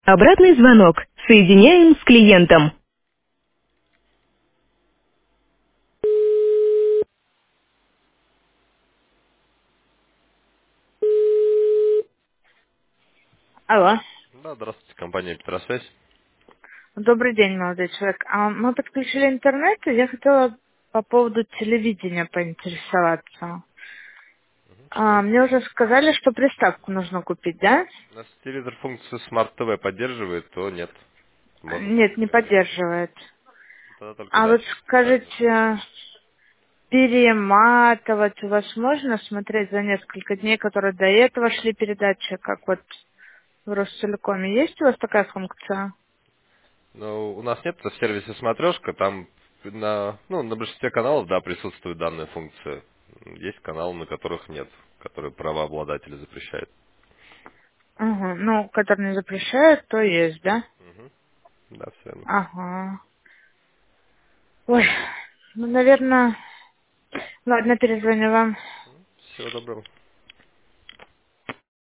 Обратный звонок. Соединяем с клиентом. Алло. Да, здравствуйте, компания Петросвязь. Добрый день, молодой человек. Мы подключили интернет, и я хотела по поводу телевидения поинтересоваться. Что? Мне уже сказали, что приставку нужно купить, да? У нас телевизор функцию Smart TV поддерживает, то нет. Можно Нет, только не говорить. поддерживает. Тогда только, А да, вот через специальную скажите, функцию. перематывать у вас можно смотреть за несколько дней, которые до этого шли передачи, как вот в Ростелекоме? Есть у вас такая функция? Но у нас нет в сервисе смотрешка, там на большинстве каналов, да, присутствует данная функция. Есть каналы, на которых нет, которые правообладатели запрещают. Угу. Ну, который не запрещает, то есть, да? Мгм. Да, все верно. Ага. Ой, ну, наверное... Ладно, перезвоню вам. Всего доброго.